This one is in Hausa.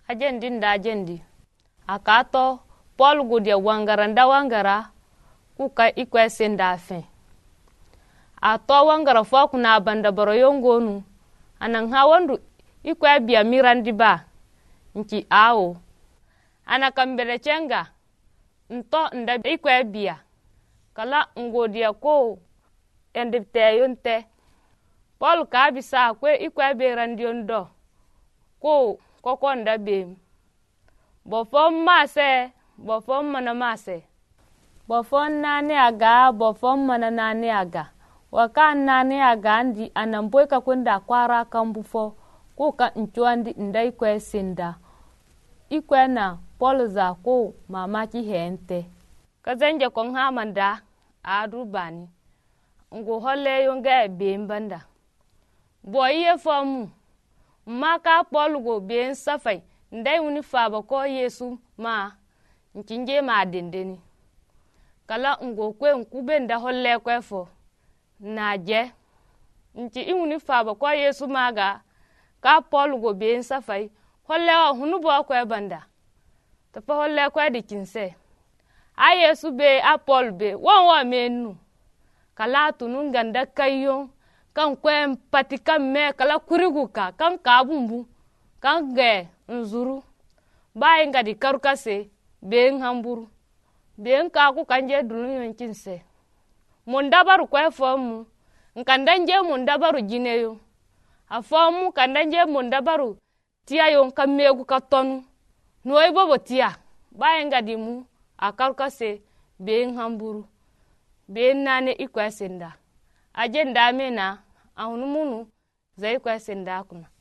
ajendi akato Paul gudia wangara kuka ikwe senda fe ato wangara fo kuna banda baro yongonu anan hawandu ikwe biya mirandi ba nki awo ana kambele chenga nto nda ikwe biya kala ngodia ko endipte yonte Paul ka bisa kwe ikwe be randiondo ko koko nda be bofom mase bofom mana mase bofom nane aga bofom mana nane aga waka nane aga ndi anamboy ka kwenda kwara kambufo ko ka nchwandi ndai kwe sinda ikwe na Paul za ko mamaki hente kazenje kon hamanda adu bani ngo holle yonga bembanda boye fomu maka Paul go ben safai ndai wuni faba ko Yesu ma nkinje ma dendeni kala ngo kwe nkube nda holle kwe fo naje nki iwuni faba ko Yesu maga ka Paul go ben safai holle hunu bo kwe banda to pa holle kwe dikinse a Yesu be a Paul be won menu kala tunun ganda kayo kan kwe patika me kala kuriguka kan kabumbu kan ge nzuru bayi ngadi karukase ben hamburu ben ka ku kanje dunu yonkinse mundabaru kwe fomu nkandanje mundabaru jineyo afomu kandanje mundabaru tiya yon kamegu katonu noy bobo tiya bayi ngadi mu akarukase ben hamburu ben nane ikwe senda ajenda mena ahunu munu zai kwe senda kuna